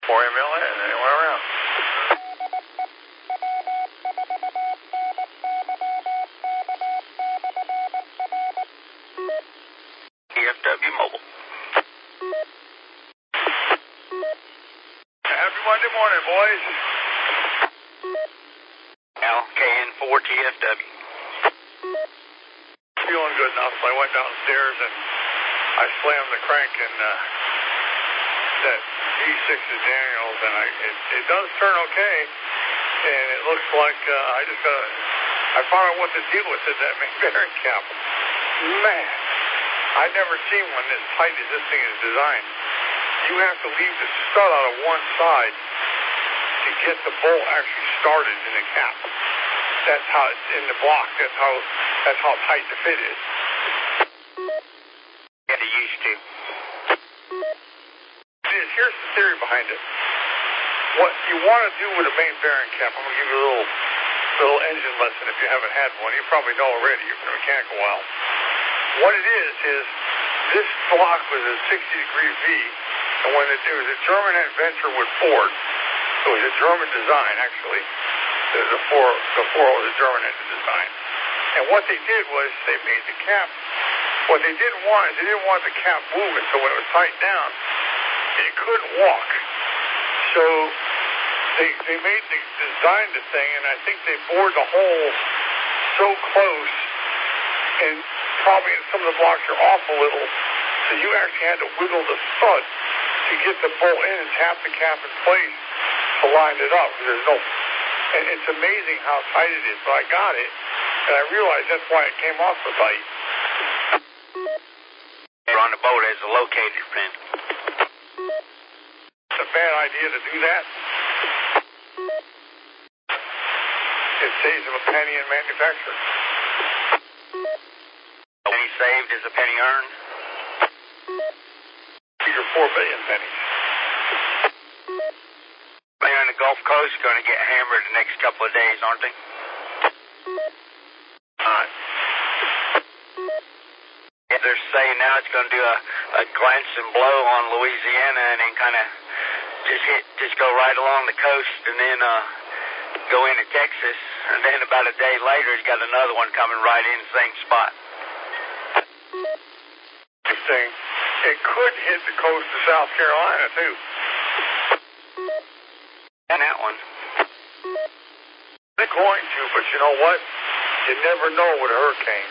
4MLA, and they went around. TFW Mobile. Happy Monday morning, boys. LKN4 TFW. Feeling good enough, so I went downstairs and I slammed the crank in that G6 of Daniels, and it does turn okay, and it looks like I found out what the deal with that main bearing cap. Man, I've never seen one as tight as this thing is designed. You have to leave the stud out of one side to get the bolt actually started in the cap. That's how it's in the block. That's how tight the fit is. Get used to. Here's the theory behind it. What you want to do with a main bearing cap, I'm going to give you a little engine lesson if you haven't had one. You probably know already. You've been a mechanic a while. What it is this block was a 60-degree V, and when it was a German adventure with Ford, it was a German design actually. The four was a German engine design. And what they did was they made the cap. What they didn't want is they didn't want the cap moving, so when it was tightened down, it couldn't walk. So they designed the thing, and I think they bored the hole so close, and probably in some of the blocks are off a little, so you actually had to wiggle the stud to get the bolt in and tap the cap in place to line it up. There's no, and it's amazing how tight it is. But I got it, and I realized that's why it came off so tight. You're on the boat as a locator pin. It's a bad idea to do that. It saves them a penny in manufacturing. A penny saved is a penny earned. You're 4 billion pennies. They're on the Gulf Coast going to get hammered the next couple of days, aren't they? Yeah, they're saying now it's going to do a glancing blow on Louisiana and then kind of just go right along the coast and then go into Texas. And then about a day later, he's got another one coming right in the same spot. Interesting. It could hit the coast of South Carolina, too. And that one. They're going to, but you know what? You never know with a hurricane.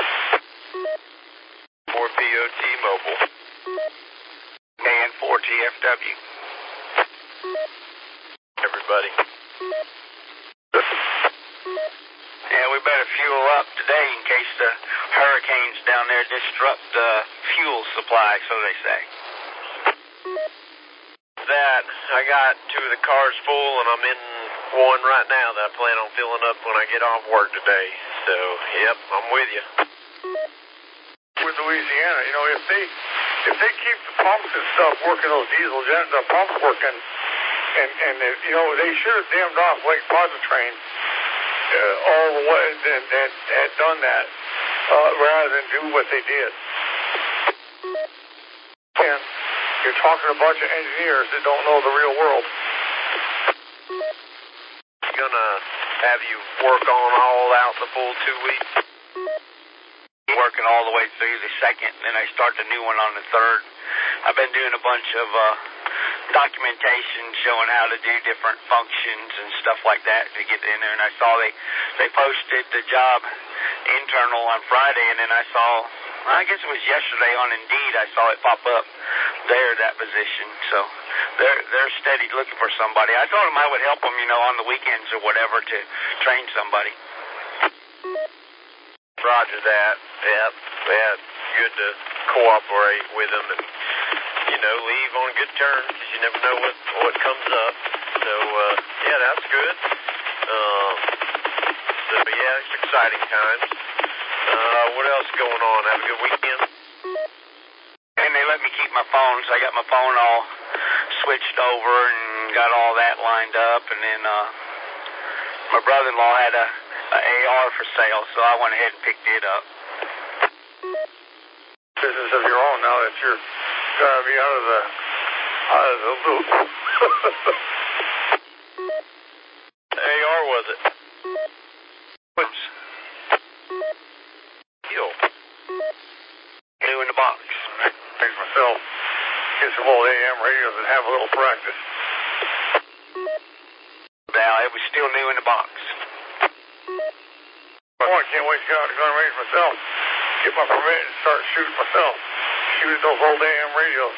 4POT Mobile. KN4 TFW. Everybody. Yeah, we better fuel up today in case the hurricanes down there disrupt the fuel supply, so they say. That I got two of the cars full, and I'm in one right now that I plan on filling up when I get off work today. So, yep, I'm with you. With Louisiana, you know, if they keep the pumps and stuff working, those diesel the pumps working, and you know, they should have dammed off Lake Pontchartrain all the way and had done that rather than do what they did. And you're talking to a bunch of engineers that don't know the real world. Gonna have you work on all out the full 2 weeks? Working all the way through the second, and then I start the new one on the third. I've been doing a bunch of documentation showing how to do different functions and stuff like that to get in there, and I saw they posted the job internal on Friday, and then I saw, I guess it was yesterday on Indeed, I saw it pop up there, that position. So they're steady looking for somebody. I told them I would help them, you know, on the weekends or whatever to train somebody. Roger that. Yep. Yeah, good to cooperate with them and, you know, leave on good terms because you never know what comes up. So, yeah, that's good. So, yeah, it's exciting times. What else going on? Have a good weekend? And they let me keep my phone, so I got my phone all switched over and got all that lined up. And then my brother-in-law had a AR for sale, so I went ahead and picked it up. Business of your own now that you're going to be out of the loop. AR was it? Whoops. Yo. New in the box. Make myself get some old AM radios and have a little practice. Now, it was still new in the box. Oh, I can't wait to get out to gun range myself. Get my permit and start shooting myself. Shoot those old AM radios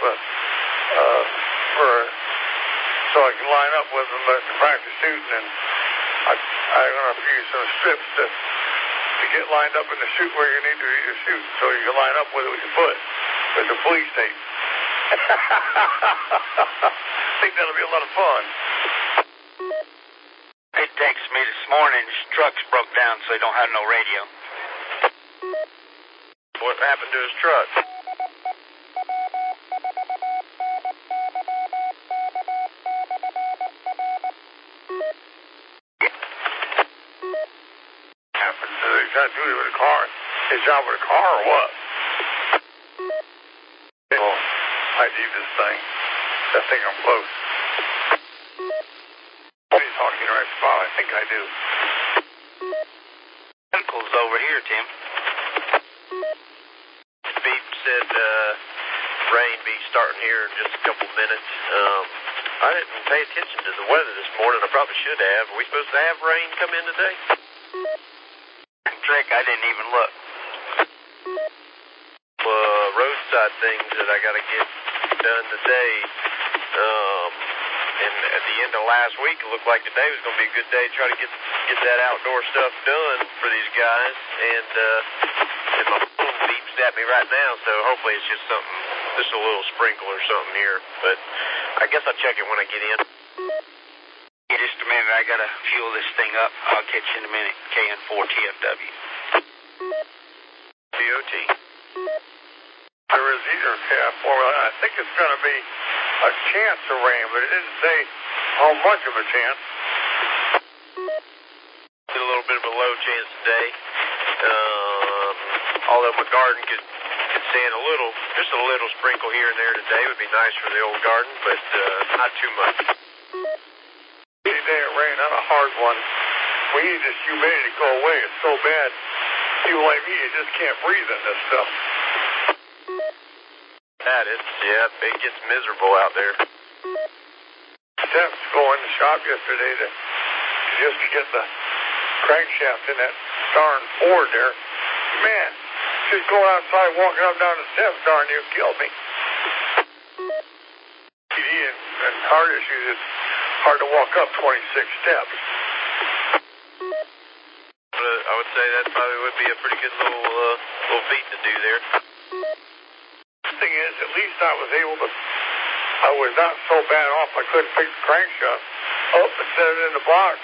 so I can line up with them to practice shooting. And I'm going to use some strips to get lined up in the shoot where you need to shoot, so you can line up with it with your foot, with the police tape. I think that'll be a lot of fun. He texted me this morning, his truck's broke down, so he don't have no radio. What happened to his truck? Happened to he's got duty with a car. His job with a car or what? Well, I need this thing. I think I'm close. He's talking in the right spot. I think I do. Uncle's over here, Tim. Beep said rain be starting here in just a couple minutes. I didn't pay attention to the weather this morning. I probably should have. Are we supposed to have rain come in today? Trick, I didn't even look. Roadside things that I got to get done today. And at the end of last week, it looked like today was going to be a good day to try to get that outdoor stuff done for these guys. And my phone beeps at me right now, so hopefully it's just something, just a little sprinkle or something here. But I guess I'll check it when I get in. Yeah, just a minute, I gotta fuel this thing up. I'll catch you in a minute. KN4TFW. DOT. There is either cap or I think it's going to be a chance of rain, but it didn't say how much of a chance. A little bit of a low chance today. Although my garden could stand just a little sprinkle here and there today would be nice for the old garden, but not too much. Any day it rain, not a hard one. We need this humidity to go away. It's so bad. People like me, you just can't breathe in this stuff. It gets miserable out there. Steps go in the shop yesterday to get the crankshaft in that darn Ford there. Man, just going outside, walking up down the steps, darn near killed me. PD and heart issues, it's hard to walk up 26 steps. I would say that probably would be a pretty good little feat to do there. The thing is, at least I was not so bad off I couldn't pick the crankshaft up and set it in the box.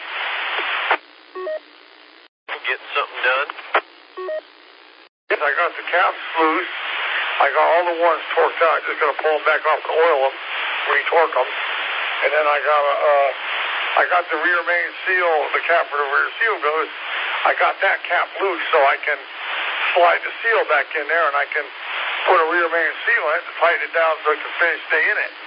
Getting something done? Yes, I got the caps loose. I got all the ones torqued out. Just gonna pull them back off and oil them, retorque them. And then I got the rear main seal, the cap where the rear seal goes. I got that cap loose so I can slide the seal back in there and I can put a rear main seal in it to tighten it down so it can stay in it.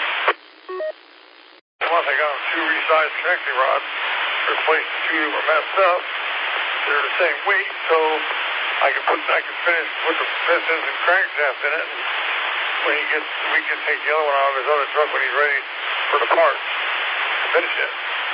Once I got 2 resized connecting rods, replaced the 2 that were messed up. They're the same weight, so I can finish with the pistons and crankshaft in it. When we can take the other one out of his other truck when he's ready for the parts to finish it.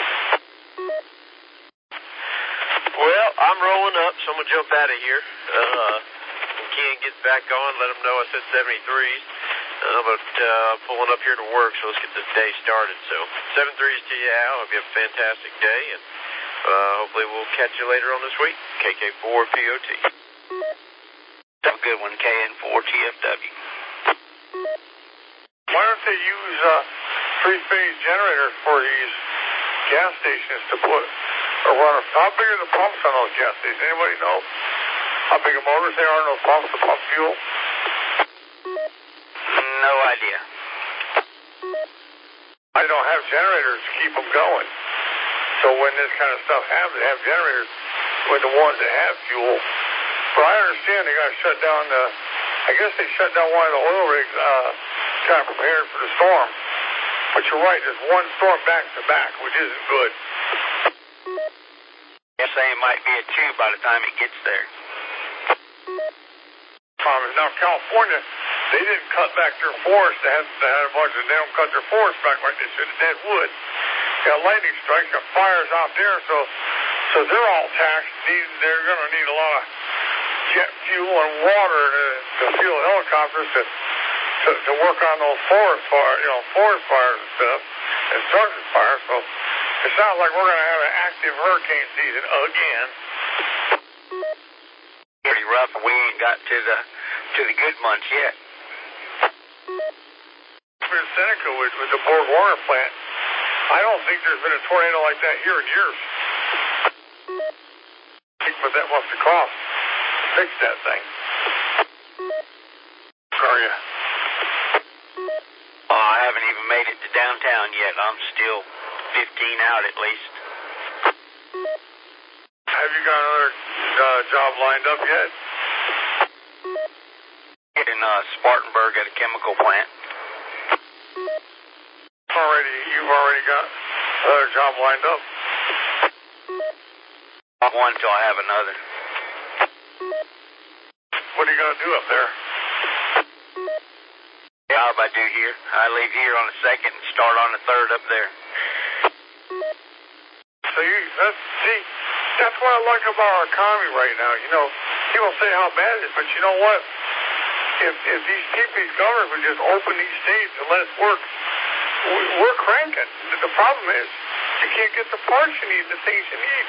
Well, I'm rolling up, so I'm going to jump out of here. When Ken gets back on, let him know I said 73s. But pulling up here to work, so let's get this day started. So 73s to you, Al. Hope you have a fantastic day, and hopefully we'll catch you later on this week. KK4POT. Have a good one, KN4TFW. Why don't they use 3-phase generators for these gas stations to put or run? How big are the pumps on those gas stations? Anybody know how big of motors they are in those pumps to pump fuel? No idea. I don't have generators to keep them going. So when this kind of stuff happens, they have generators with the ones that have fuel. But I understand they got to shut down I guess they shut down one of the oil rigs, kind of prepared for the storm. But you're right, there's one storm back to back, which isn't good. They're saying it might be a 2 by the time it gets there. Now, California, they didn't cut back their forest. They had a bunch of them cut their forest back like they should have dead wood. Got lightning strikes, got fires out there, so they're all taxed. They're going to need a lot of jet fuel and water to fuel helicopters to work on those forest fires and stuff, and structure fires. So it sounds like we're going to have an active hurricane season again. Pretty rough. We ain't got to the good months yet. In Seneca with the Borg Warner plant, I don't think there's been a tornado like that here in years. Think what that must have cost to fix that thing. Are you? Oh, I haven't even made it to downtown yet. I'm still 15 out at least. Have you got another job lined up yet? In Spartanburg at a chemical plant. You've already got another job lined up? One till I have another. What are you going to do up there? The job I do here. I leave here on the 2nd and start on the 3rd up there. So that's what I like about our economy right now. You know, people say how bad it is, but you know what? If these governors would just open these states and let us work, we're cranking. The problem is you can't get the parts you need, the things you need.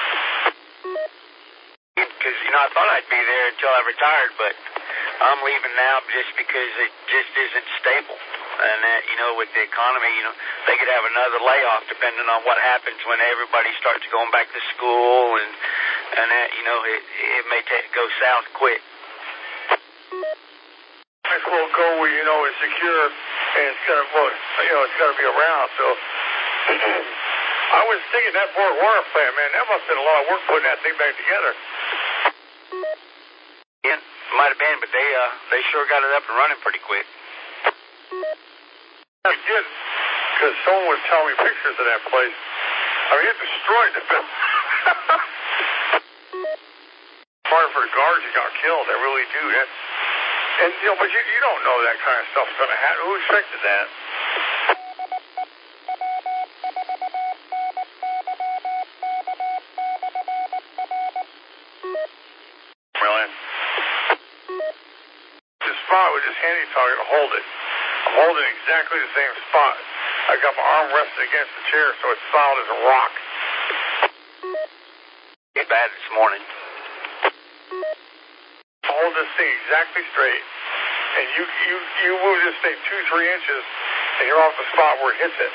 Because, I thought I'd be there until I retired, but I'm leaving now just because it just isn't stable. And that, with the economy, they could have another layoff depending on what happens when everybody starts going back to school and that, it may go south quick. Might as well go where it's secure and it's gonna be around. So I was thinking that Borg Warner plant, man, that must have been a lot of work putting that thing back together. Yeah, might have been, but they sure got it up and running pretty quick. They did, because someone was telling me pictures of that place. I mean, it destroyed the building. Part for the guards that got killed, they really do. But you don't know that kind of stuff's going to happen. Who expected that? Really? This spot with this handy target to hold it. I'm holding exactly the same spot. I got my arm resting against the chair so it's solid as a rock. Get bad this morning. Hold this thing exactly straight, and you move this thing 2-3 inches, and you're off the spot where it hits it.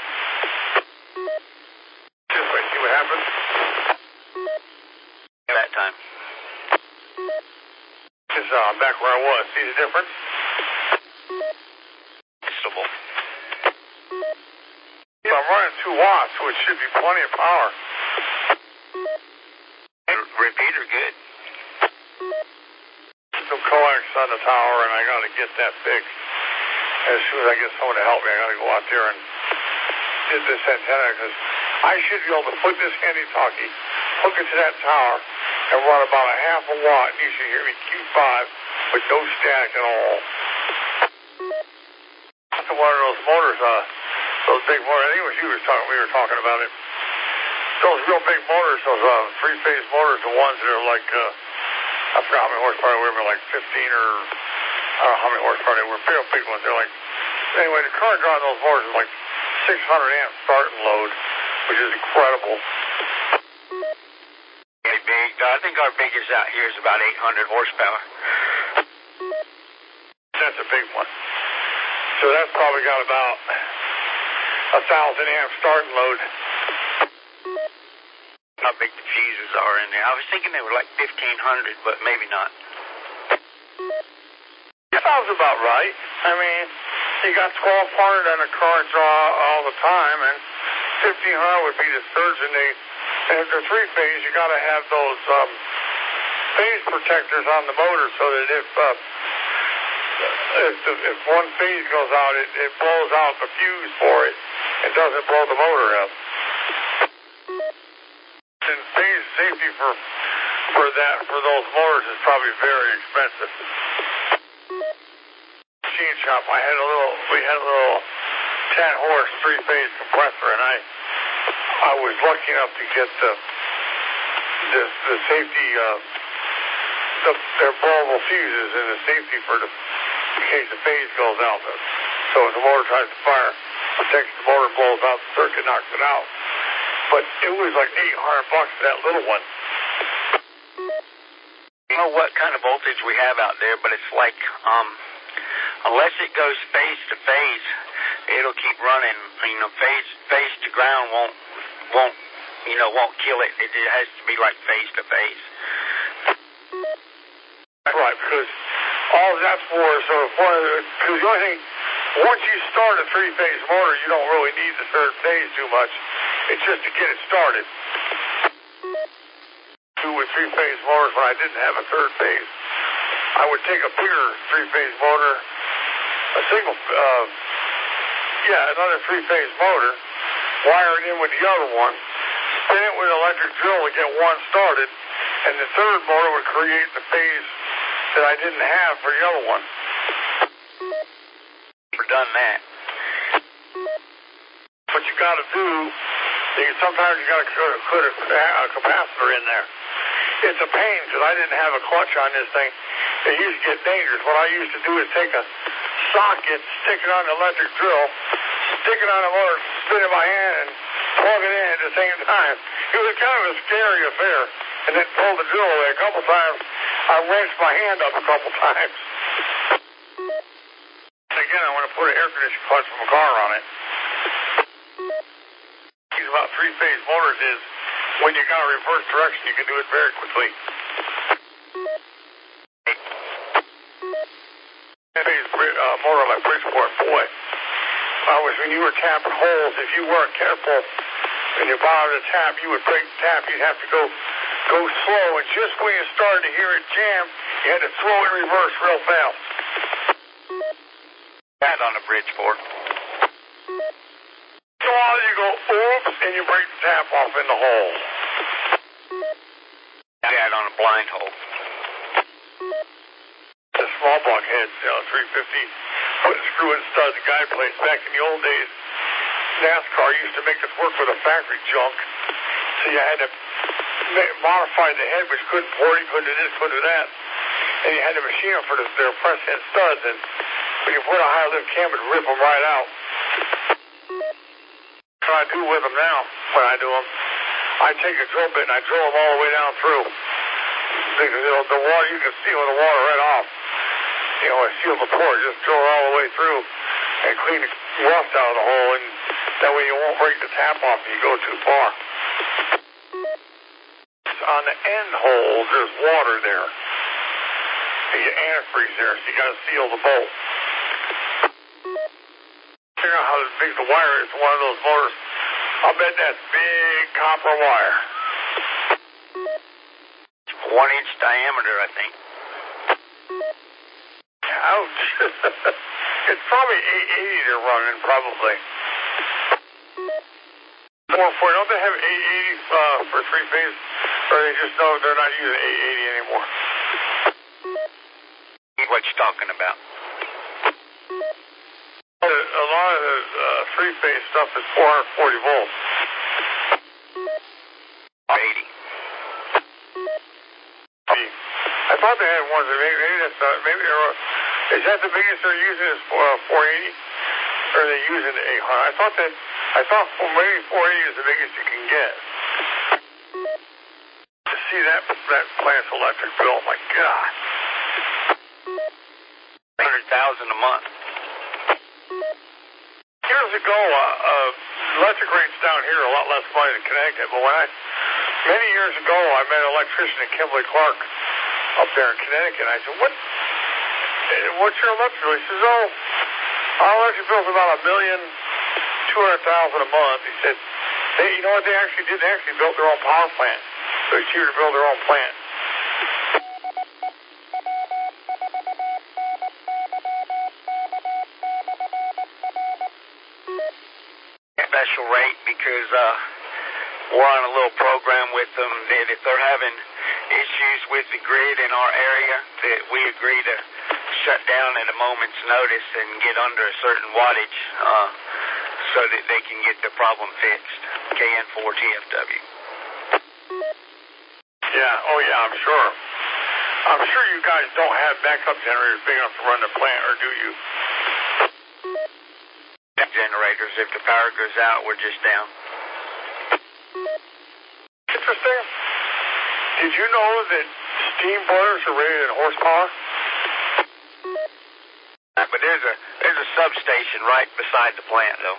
Just wait, see what happens. That time. This is back where I was. See the difference? I'm running 2 watts, which should be plenty of power. Repeater good. Some coax on the tower, and I got to get that fixed. As soon as I get someone to help me, I got to go out there and get this antenna, because I should be able to put this handy-talkie, hook it to that tower, and run about a half a watt, and you should hear me Q5 with no static at all. That's one of those motors, those big motors. I think it was you we were talking about it. Those real big motors, those 3-phase motors, the ones that are like, I forgot how many horsepower they were, like 15 or, I don't know how many horsepower they were, real big ones. They're like, anyway, the current draw on those motors is like 600 amp starting load, which is incredible. Pretty big. I think our biggest out here is about 800 horsepower. That's a big one. So that's probably got about 1,000 amp starting load. How big the fuses are in there. I was thinking they were like 1,500, but maybe not. That sounds about right. I mean, you got 1,200 on the current draw all the time, and 1,500 would be the surge, and if they're 3-phase, you got to have those phase protectors on the motor so that if one phase goes out, it blows out the fuse for it. It doesn't blow the motor up. And phase safety for those motors is probably very expensive. Machine shop, we had a little 10-horse 3-phase compressor, and I was lucky enough to get the safety, their blowable fuses and the safety in case the phase goes out. So if the motor tries to fire, protects the motor, blows out the circuit, knocks it out. But it was like $800 for that little one. I don't know what kind of voltage we have out there, but it's like, unless it goes phase to phase, it'll keep running. You know, phase to ground won't kill it. It has to be like phase to phase. Right, because all that's for, because the only thing, once you start a 3-phase motor, you don't really need the third phase too much. It's just to get it started. 2 with 3-phase motors when I didn't have a third phase. I would take a bigger 3-phase motor, another 3-phase motor, wire it in with the other one, spin it with an electric drill to get one started, and the third motor would create the phase that I didn't have for the other one. Never done that. What you got to do, sometimes you got to put a capacitor in there. It's a pain because I didn't have a clutch on this thing. It used to get dangerous. What I used to do is take a socket, stick it on the electric drill, stick it on the motor, spin it by hand, and plug it in at the same time. It was kind of a scary affair. And then pull the drill away a couple times. I wrenched my hand up a couple times. Again, I want to put an air conditioning clutch from a car on it. These about 3-phase motors is when you got a reverse direction, you can do it very quickly. Motor like Bridgeport, boy. When you were tapping holes, if you weren't careful and you bottom the tap, you would break the tap. You'd have to go slow, and just when you started to hear it jam, you had to throw it in reverse real fast. That on the Bridgeport. So while you go, oops, and you break the tap off in the hole. That on a blind hole. The small block heads, 350, put screw and studs, the guide plates. Back in the old days, NASCAR used to make us work with a factory junk, so you had to modify the head, which couldn't pour it, couldn't do this, couldn't do that. And you had to machine them for their press head studs, and when you put a high lift cam, it'd rip them right out. What I do with them now, when I do them, I take a drill bit and I drill them all the way down through. Because the water, you can seal the water right off. I seal the port, just drill it all the way through and clean the rust out of the hole, and that way you won't break the tap off if you go too far. On the end holes, there's water there. You get antifreeze there, so you got to seal the bolt. Figure out how big the wire is to one of those motors. I'll bet that's big copper wire. 1-inch diameter, I think. Ouch. It's probably 880 they're running, probably. 440, don't they have 880 for 3-phase? Or they just know they're not using 880 anymore? What you talking about? A lot of the 3-phase stuff is 440 volts. 80. I thought they had ones that is that the biggest they're using is 480? Or are they using the 800? I thought maybe 480 is the biggest you can get. To see that plant's electric bill, my God. $100,000 a month. Years ago, electric rates down here are a lot less money than Connecticut, but many years ago, I met an electrician at Kimberly Clark up there in Connecticut. I said, what's your electric bill? He says, our electric bill's about $1,200,000 a month. He said, you know what they actually did? They actually built their own power plant. So it's cheaper to build their own plant. because we're on a little program with them that if they're having issues with the grid in our area, that we agree to shut down at a moment's notice and get under a certain wattage so that they can get the problem fixed. KN4TFW. Yeah, oh yeah, I'm sure. I'm sure you guys don't have backup generators big enough to run the plant, or do you? Generators, if the power goes out, we're just down. Interesting. Did you know that steam boilers are rated in horsepower? But there's a substation right beside the plant, though.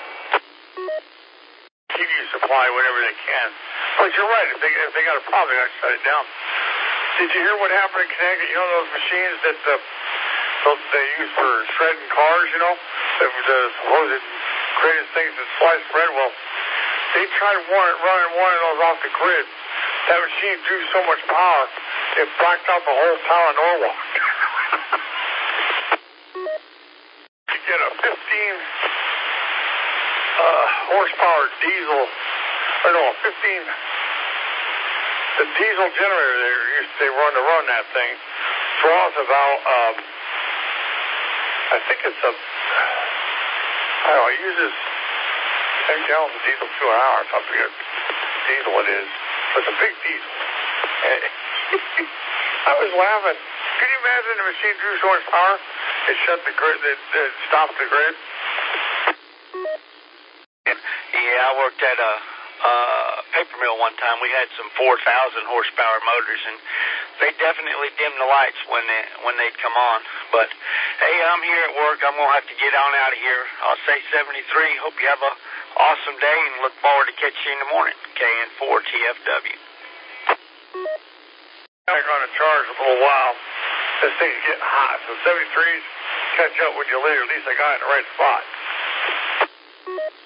Keep you supply whenever they can. But you're right. If they got a problem, they got to shut it down. Did you hear what happened in Connecticut? You know those machines that they use for shredding cars, you know? The supposed greatest things that slice bread? Well, they tried running one of those off the grid. That machine drew so much power, it blacked out the whole town of Norwalk. You get a 15 horsepower diesel, or no, 15... The diesel generator they run to run that thing draws about, I think it's it uses 10 gallons of diesel to an hour. I forget what diesel it is. But it's a big diesel. I was laughing. Can you imagine the machine drew so much power? It shut the grid, it stopped the grid. Yeah, I worked at a paper mill one time. We had some 4,000 horsepower motors, and they definitely dimmed the lights when they'd come on. But hey, I'm here at work. I'm gonna have to get on out of here. I'll say 73. Hope you have a awesome day, and look forward to catching you in the morning. KN4TFW. I'm gonna charge a little while. This thing's getting hot. So 73s catch up when you leave. At least I got it in the right spot.